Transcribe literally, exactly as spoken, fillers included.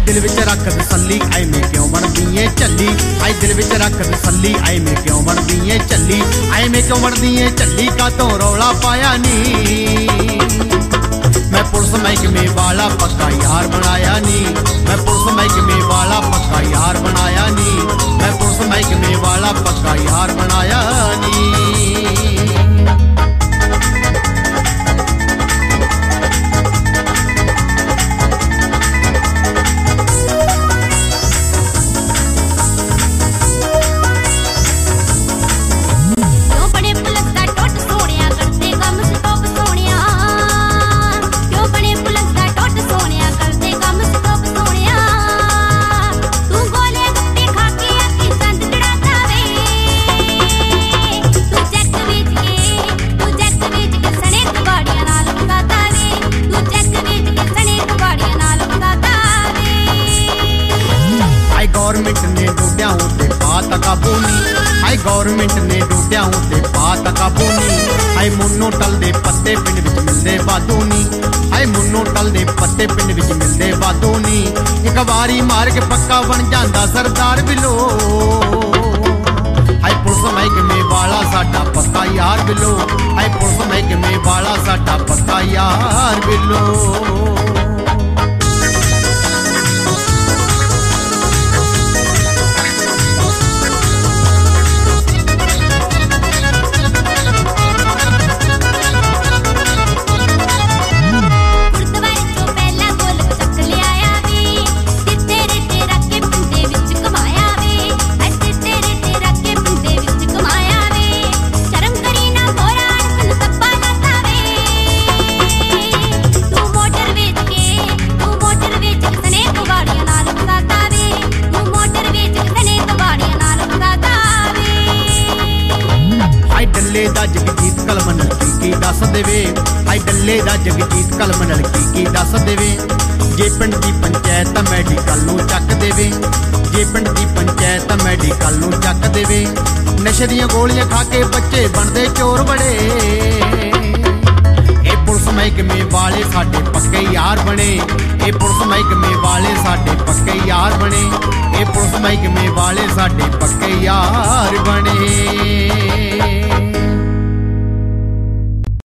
दिल विच रख तसल्ली ऐवें क्यों बनदी ऐ झल्ली। हाय दिल विच रख तसल्ली ऐवें क्यों बनदी ऐ झल्ली। ऐवें क्यों बनदी ऐ झल्ली कातों रौला पाया नी। मैं पुलिस महकमे वाला पक्का यार बनाया नी। मैं पुलिस महकमे वाला पक्का यार बनाया नी। मैं पुलिस महकमे वाला पक्का यार बनाया नी। गौरमेंट ने डोडिया उत्ते पात काबू नी। हाय गौरमेंट ने डोडिया उत्ते पात काबू नी। हाय मुन्नो टल दे पत्ते पिंड विच मिलदे वाधू नी। हाय मुन्नो टल दे पत्ते पिंड विच मिलदे वाधू नी। एक वारी मार के पक्का बन जांदा सरदार बिलो। हाय पुलिस महकमे वाला साडा पक्का यार बिलो। हाय पुलिस महकमे वाला साडा पक्का यार बिलो। डल्ले दा जगजीत कलमनल की की दस देवे। हाय डल्ले दा जगजीत कलमनल की की दस देवे। जे पिंड दी पंचायत मैडिकल नूं चक देवे। जे पिंड दी पंचायत मैडिकल नूं चक देवे। नशे दीयां गोलियां खा के बच्चे बनदे चोर बड़े। ए पुलिस महकमे वाले साडे पक्के यार बने। ए पुलिस महकमे वाले साडे पक्के यार बने। ए पुलिस महकमे वाले साडे पक्के यार बने।